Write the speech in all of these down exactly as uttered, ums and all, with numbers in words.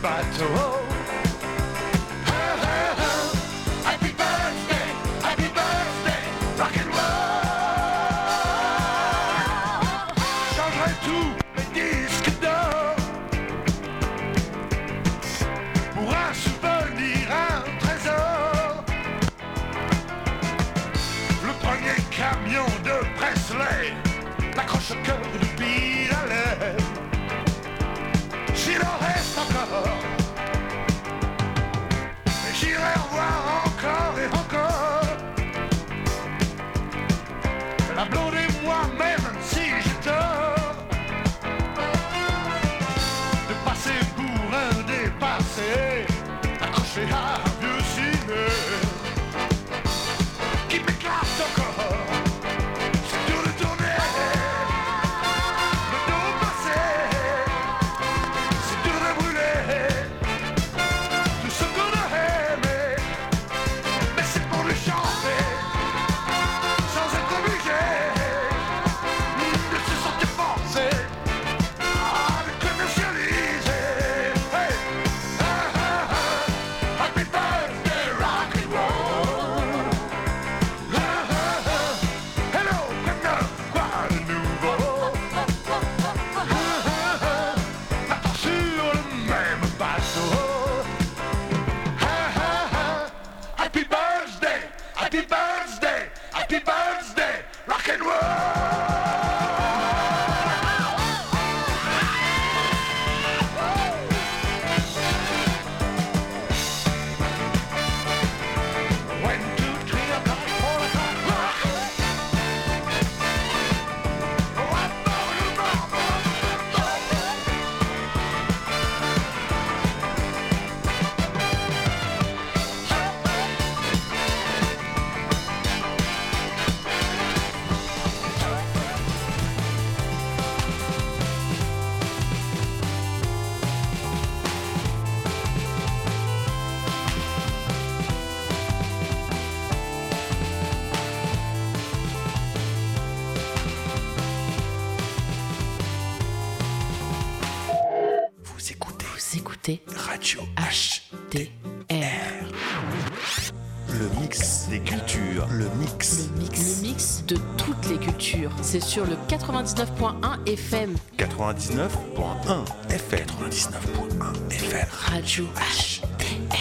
bateau. Happy birthday, happy birthday, rock and roll. Changerai tous les disques d'or pour un souvenir, un trésor. Le premier camion de Presley l'accroche au cœur depuis la lèvre. S'il en reste encore, j'irai revoir encore et encore la blonde et moi, même si j'ai tort de passer pour un dépassé, accroché à un vieux ciné qui m'éclate encore. C'est dur de tourner le dos passé, c'est dur de brûler tout ce qu'on a aimé, mais c'est pour le chanter sans être obligé de se sentir forcé à le commercialiser. Hey, ah, ah, ah. Happy birthday, rock and roll. Ah, ah, ah. Hello, maintenant, quoi de nouveau? Ah, ah, ah. Attends sur le même bateau. Ah, ah, ah. Happy birthday, happy birthday, happy birthday, rock and roll. One, two, three o'clock, four o'clock, rock. Oh, I know you know. Vous écoutez Vous écoutez Radio H T R. le mix des cultures, le mix Le mix. Le mix de toutes les cultures. C'est sur le quatre-vingt-dix-neuf point un F M. quatre-vingt-dix-neuf point un F M. quatre-vingt-dix-neuf point un F M. Radio H T R.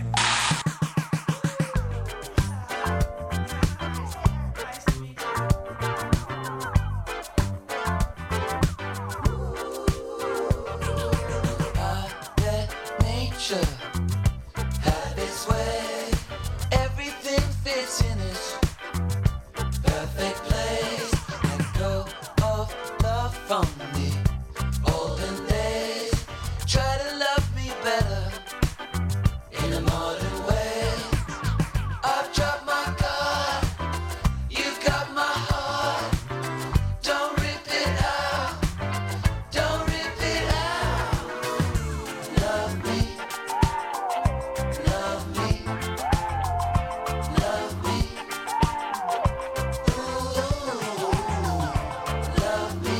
Let nature have its way. Everything fits in its perfect place. Let go of love from the olden days. Try to love me better in a modern way. I've dropped my guard. You've got my heart. Don't rip it out. Don't rip it out. Love me, love me, love me. Ooh, love me,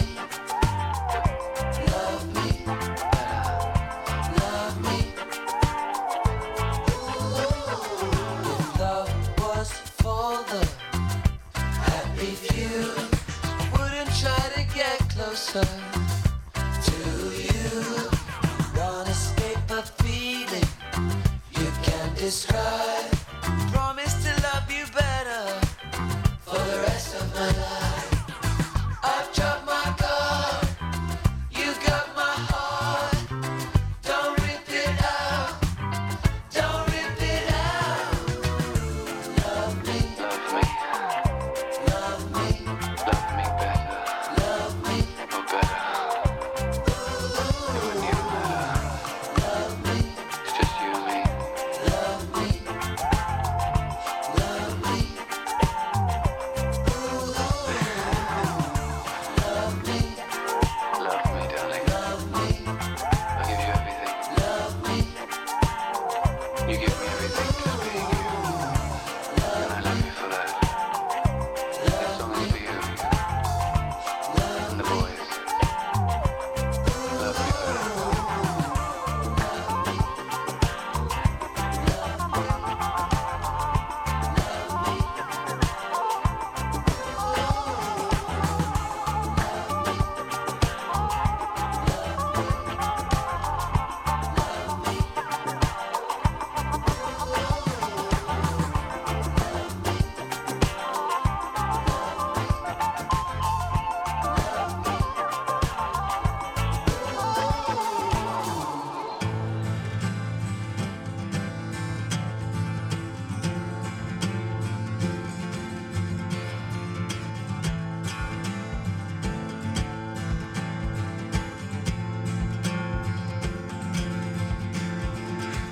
love me, love me. Ooh, if love was for the happy few, wouldn't try to get closer to you. Can't escape a feeling you can't describe. Promise to love you better for the rest of my life. I've dropped my guard. You got my heart. Don't rip it out. Don't rip it out. Love me. Love me. Love me. Love me better, Love me. or better. Ooh, You and you, love me. it's just you and me. Love me.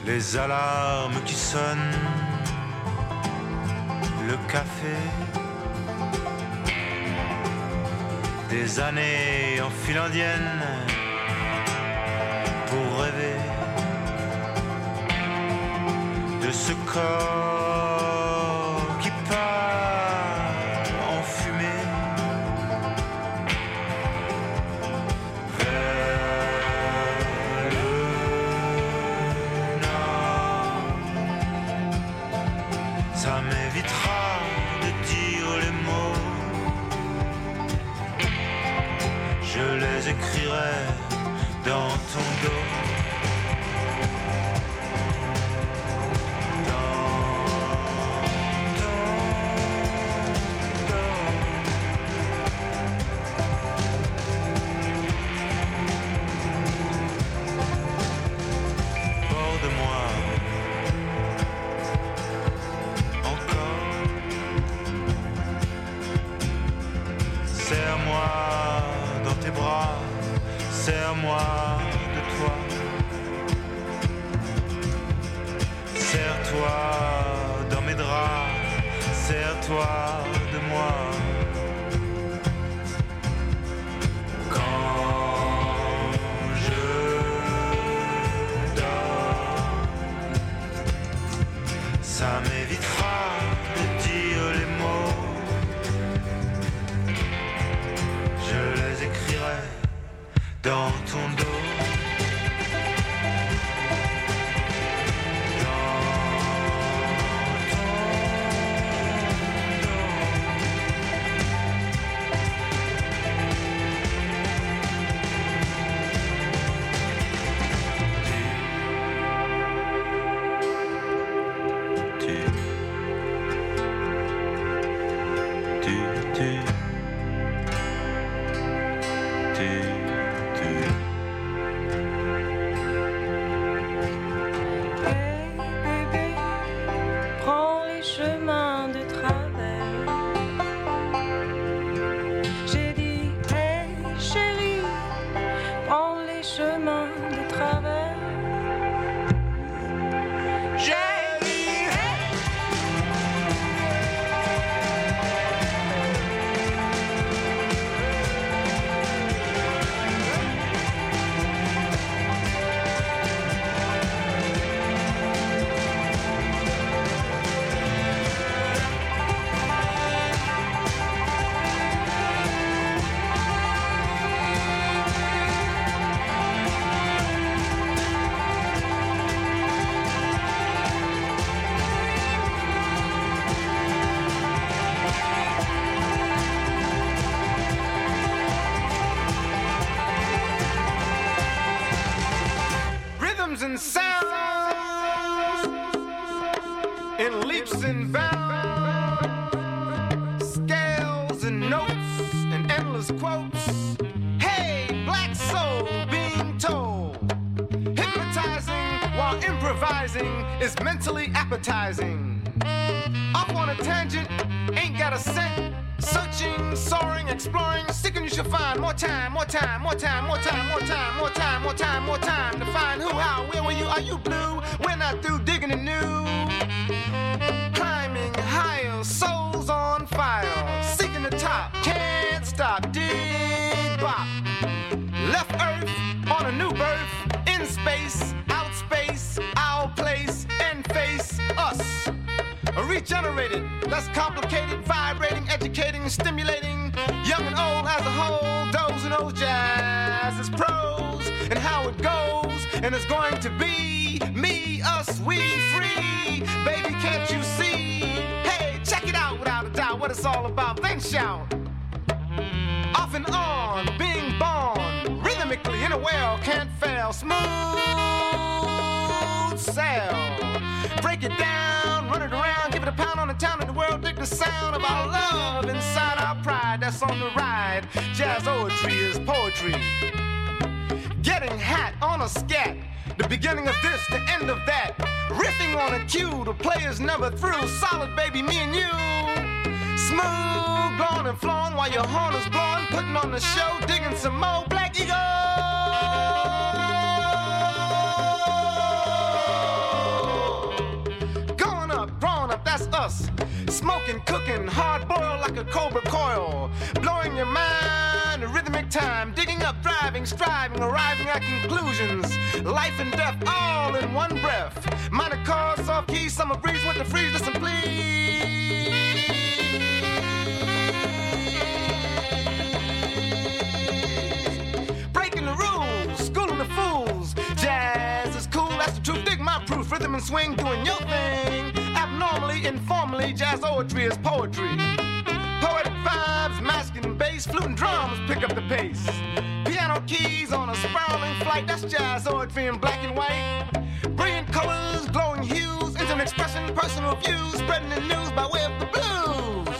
les alarmes qui sonnent, le café, des années en file indienne pour rêver de ce corps qui part en fumée vers le nord. Ça m'évitera de dire les mots, je les écrirai dans ton dos. Serre-moi de toi, serre-toi dans mes draps, serre-toi de moi. Quand je dors, ça m'évitera de dire les mots, je les écrirai dans ton dos. And sounds in leaps and bounds, scales and notes and endless quotes. Hey, black soul being told, hypnotizing while improvising is mentally appetizing. Off on a tangent, ain't got a cent. Searching, soaring, exploring, sticking you should find more time, more time, more time, more time, more time, more time, more time, more time to find who, how, where were you, are you blue? We're not through digging anew. Climbing higher, souls on fire, seeking the top, can't stop, dig bop. Left Earth on a new birth, in space, out space, our place, and face us. Regenerated, less complicated, vibrating, educating, stimulating, young and old as a whole, those who know jazz is prose, and how it goes, and it's going to be me, us, we, free, baby, can't you see? Hey, check it out without a doubt, what it's all about, then shout. Off and on, being born, rhythmically in a well, can't fail, smooth sail. Break it down, run it around, give it a pound on the town in the world, dig the sound of our love inside our pride, that's on the ride. Jazz-oetry is poetry. Getting hat on a scat, the beginning of this, the end of that. Riffing on a cue, the player's never through. Solid, baby, me and you. Smooth, blowing and flowing while your horn is blowing, putting on the show, digging some more Black Eagle. smoking, cooking, hard boiled like a cobra coil. Blowing your mind, a rhythmic time. Digging up, driving, striving, arriving at conclusions. Life and death all in one breath. Minor chords, soft keys, summer breeze with the freeze. Listen, please. Breaking the rules, schooling the fools. Jazz is cool, that's the truth. Dig my proof, rhythm and swing, doing your thing. Abnormally, informally, jazz poetry is poetry. Poetic vibes, masking bass, flute and drums pick up the pace. Piano keys on a spiraling flight, that's jazz poetry in black and white. Brilliant colors, glowing hues, instant expression, personal views, spreading the news by way of the blues.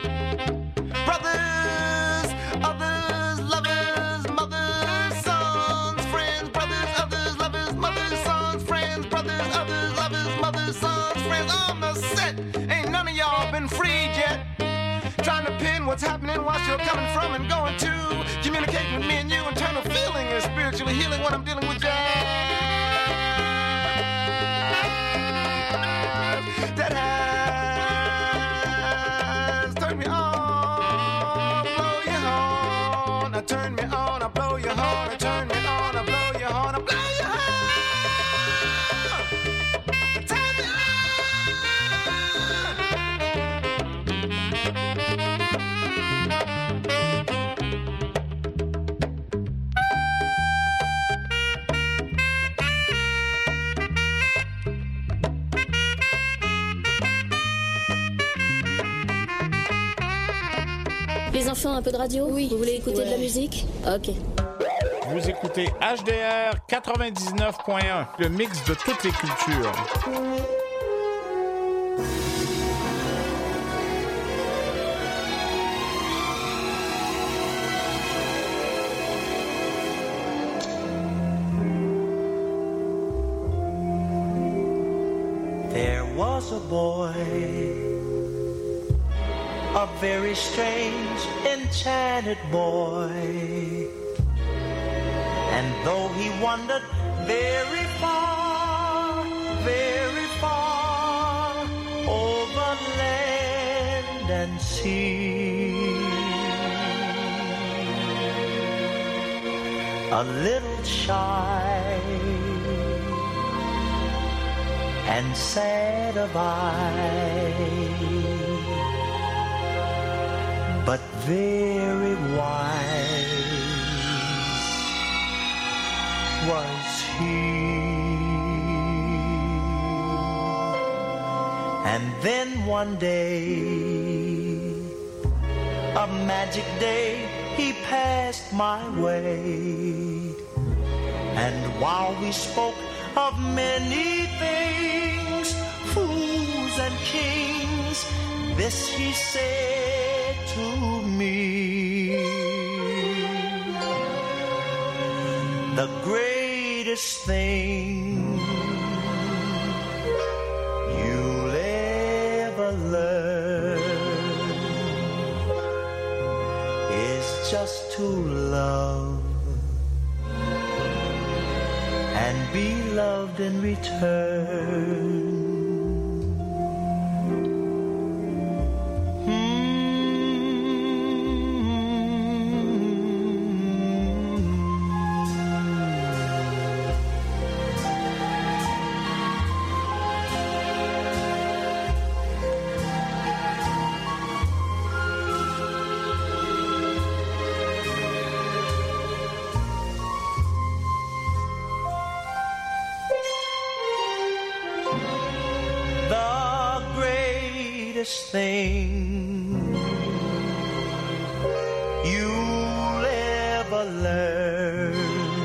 Brothers, others, lovers, mothers, sons, friends, brothers, others, lovers, mothers, sons, friends, brothers, others, lovers, mothers, sons, friends. On the set, ain't none of y'all been freed yet. Trying to pin what's happening, what you're coming from and going to. Communicating with me and you, internal feeling is spiritually healing when I'm dealing with jazz. That has turned me on, blow your horn. I turn me on, I blow your horn. I turn me on, I blow your horn. I blow your horn. Turn me Les enfants, un peu de radio? Oui. Vous voulez écouter ouais. de la musique? Ok. Vous écoutez H D R quatre-vingt-dix-neuf point un, le mix de toutes les cultures. There was a boy, a very strange, enchanted boy. And though he wandered very far, very far, over land and sea, a little shy and sad of eye, but very wise was he. And then one day, a magic day, he passed my way. And while we spoke of many things, fools and kings, this he said to me: the greatest thing you'll ever learn is just to love and be loved in return. Thing you'll ever learn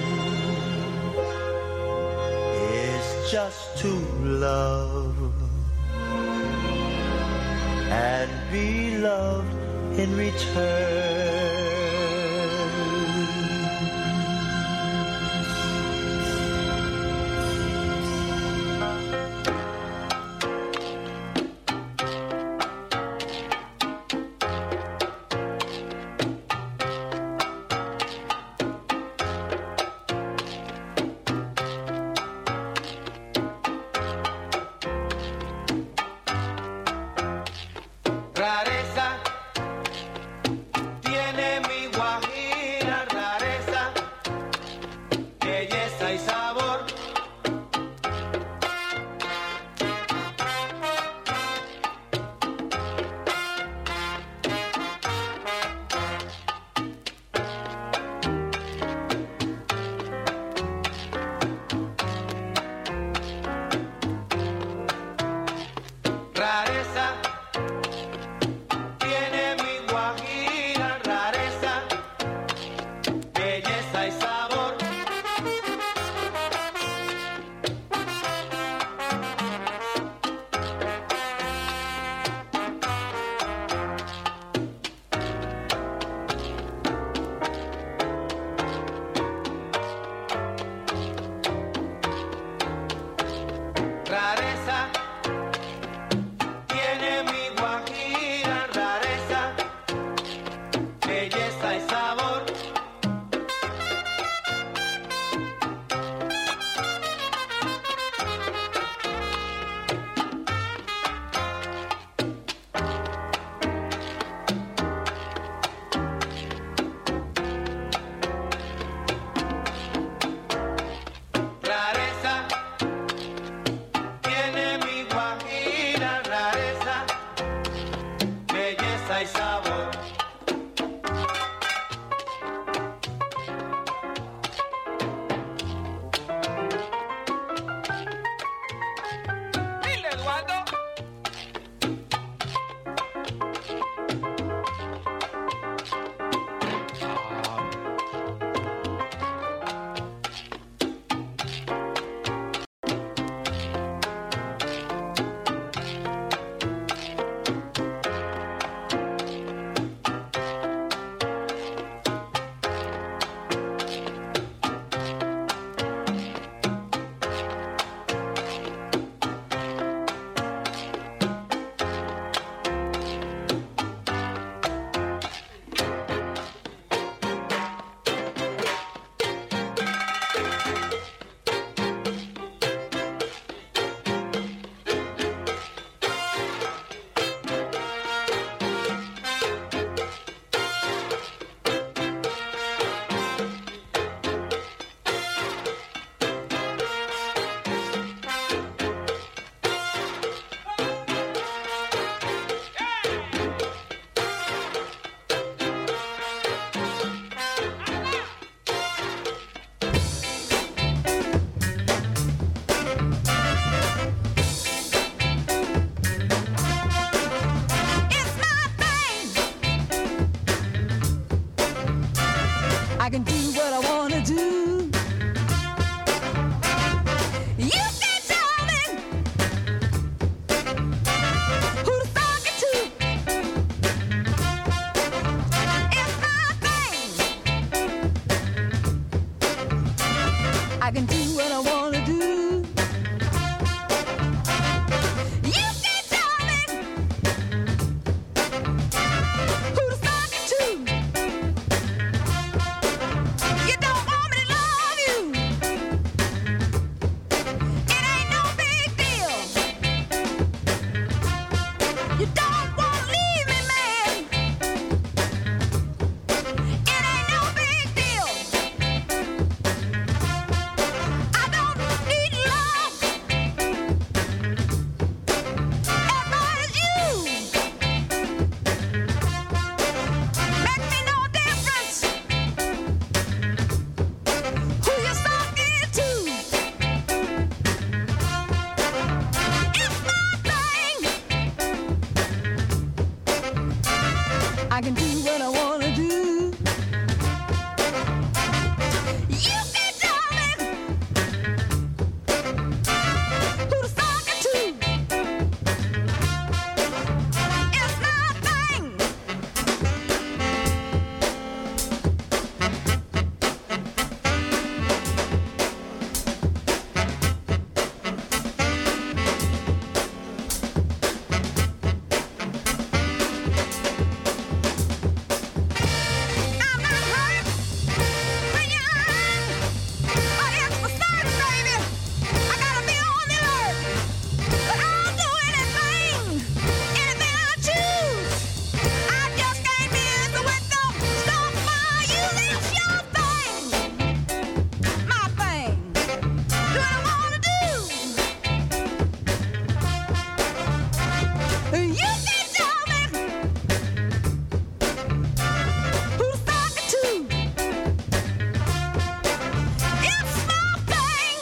is just to love and be loved in return. what I wanna do. You can tell me who to suck it to. You don't want me to love you. It ain't no big deal. You don't want to leave me, man. It ain't no big deal. I don't need love as much as you. Make me no difference who you suck it to. It's my thing. I can do what I wanna do. You can tell me who to suck it to. It's my thing. I'm not hurt when you're hurt, but it's for certain, baby. I gotta be on the alert. But I'll do anything, anything I choose. I just can't miss with no stuff by you. That's your thing, my thing. Do what I wanna do. You can tell me who to suck it to. It's my thing.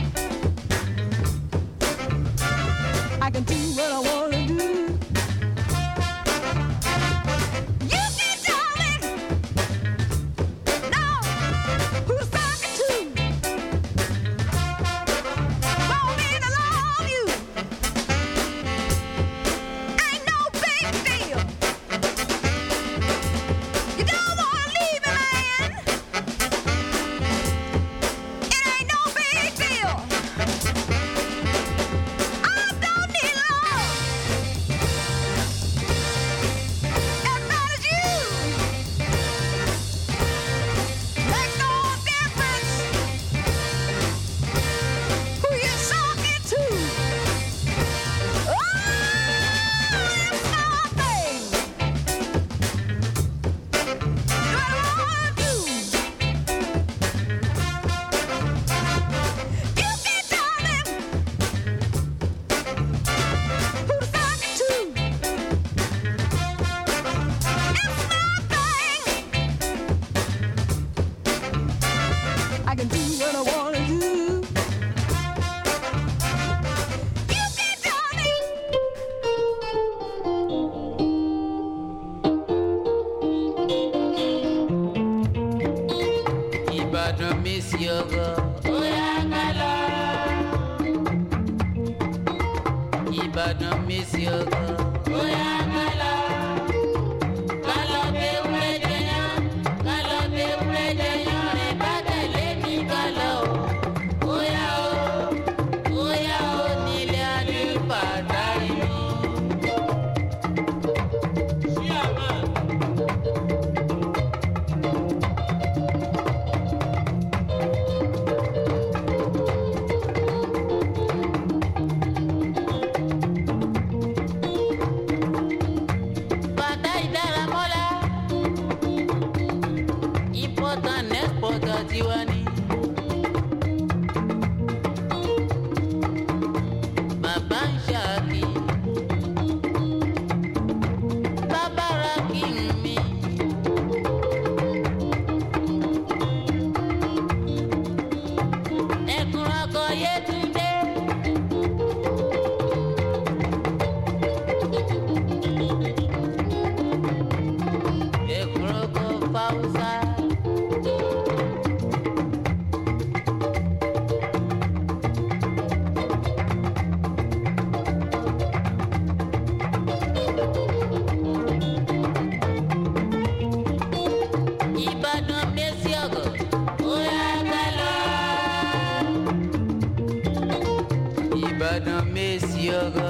I can do what I wanna do. You can tell me no who to suck it to. Want me to love you. Ain't no big deal. You don't wanna leave me, man. It ain't no big deal. I don't need love as bad as you. Make no difference who you suck it to. Oh, it's my thing. Do what I wanna do. You can tell me who to suck it to. It's my thing. I can do what I wanna do. You can tell me. Ìbàdàn Mèsì ọgọ. Bóyá ká lọ. Ìbàdàn Mèsì ọgọ. Bóyá ká lọ. Ká lọ gbé wúrẹ́ jẹyán. Ká lọ gbé wúrẹ́ jẹyán. Rìn bá tẹ̀lé mi ká lọ o. Bóyá o. Bóyá o nílé Alúbàdà mi. Ṣé àmà? Bàtà ìdáramọ́lá. Important exporter tiwa ni. Bàbá ń ṣàkí. Bàbá ra kí n mi. Ẹkùn ọkọ Yétúndé. Ẹkùn ọkọ Fáwúsá. Ìbàdàn Mèsì ọgọ. Bóyá ká lọ. Ibadan Mesiogo.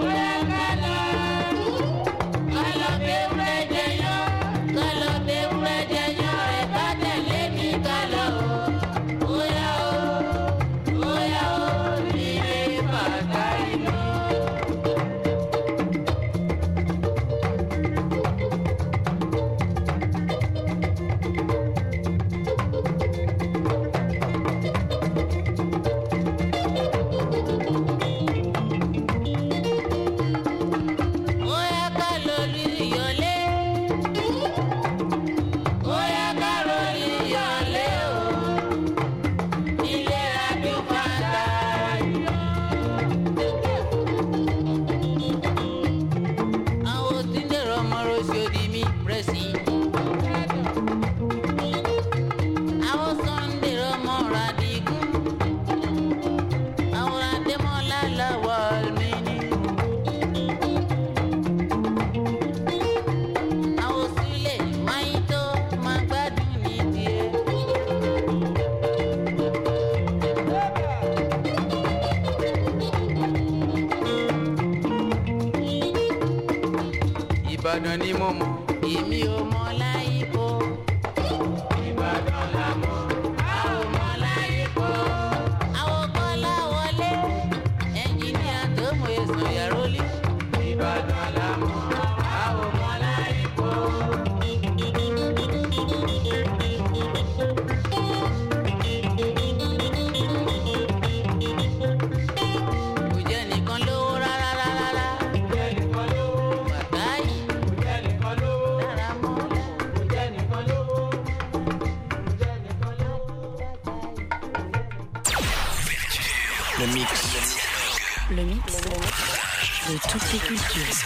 Ìbàdàn ni mo mọ̀, èmi ò mọ̀ Láyìípo. Ìbàdàn la mọ̀, a ò mọ̀ Láyìípo. Àwọn Kọ́lá wọlé, ẹnjìníà tó mọ èsàn yàrá olè. Ìbàdàn la mọ̀, a ò mọ̀ Láyìípo. Kò jẹ́ nìkan lówó rárá rárá. Le mix. Le mix de toutes les cultures.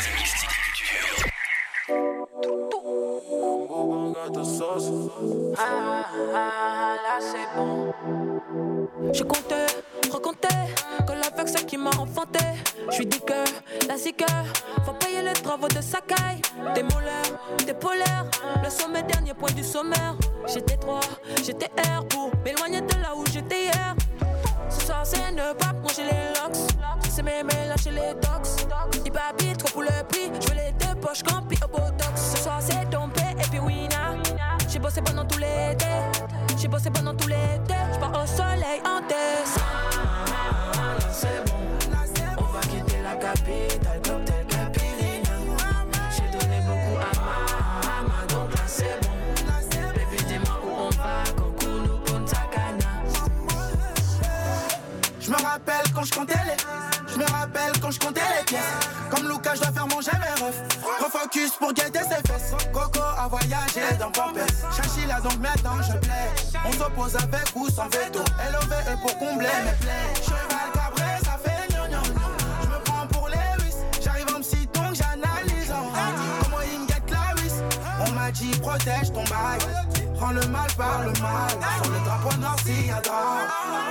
Ah, ah, là c'est bon. Je comptais, recomptais, que l'avec celle qui m'a enfanté. Je suis dit que la zigueur, faut payer les travaux de Sakai. Des molaires, des polaires, le sommet, dernier point du sommaire. J'étais trois, j'étais R pour m'éloigner de là où j'étais hier. Ce soir c'est ne pas manger les locks. C'est m'aimer lâcher les docs. Dis baby, trop pour le prix. Je veux les deux poches campi au botox. Ce soir c'est tombé et puis winna. J'ai bossé pendant tout l'été. J'ai bossé pendant tout l'été. J'pars au soleil en tête. C'est bon, on va quitter la capitale comme tel Capirina. J'ai donné beaucoup à ma, à ma, donc là c'est bon. Baby dis-moi où on va, Cancun ou Punta Cana. Je me rappelle quand je comptais les, je me rappelle quand je comptais les pièces. Comme Lucas, je dois faire manger mes refs. Refocus pour guetter ses fesses. Coco a voyagé dans Pampers. Chachila donc maintenant je plais. On s'oppose avec ou sans veto. L O V est pour combler mes plaies. Cheval cabré, ça fait gnognon. Je me prends pour Lewis. J'arrive en psy donc j'analyse. Comment il me guette la vis. On m'a dit protège ton bail. Rends le mal par le mal. Sur le drapeau noir s'il y a drame.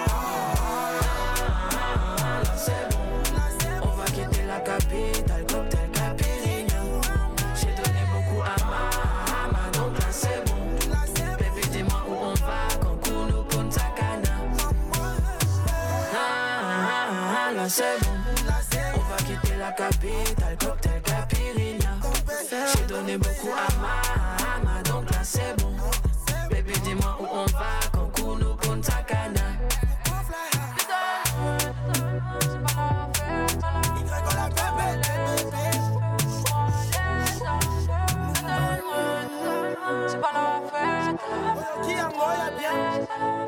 C'est bon, on va quitter la capitale comme tel Capirina. J'ai donné beaucoup à ma, à ma, donc là c'est bon. Baby dis-moi où on va, Cancun ou Punta Cana. Ah, ah, ah, là c'est bon, on va quitter la capitale comme tel Capirina. J'ai donné beaucoup à ma, à ma, donc là c'est bon. Baby dis-moi où on va, Cancun ou Punta Cana. C'est pas la fête, qui a moi la bien.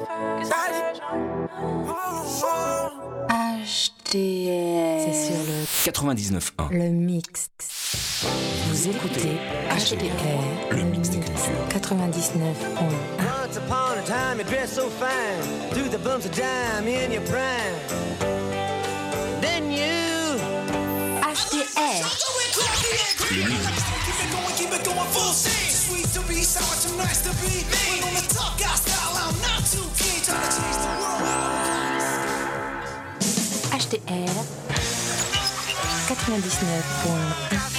H D R. C'est sur le quatre-vingt-dix-neuf point un. Le mix. Vous écoutez H D R. Le mix des cultures. quatre-vingt-dix-neuf point un. Once upon a time you dressed so fine, through the bumps of dime in your prime. Then you H D R. Le mix. Keep it going full steam. Sweet to be, sour too nice to be. When on the top guy style, I'm not too keen. Trying to change the world. H D R quatre-vingt-dix-neuf point un.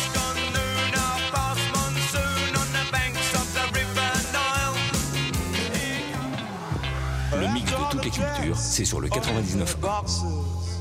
Le mix de toutes les cultures, c'est sur le quatre-vingt-dix-neuf point un.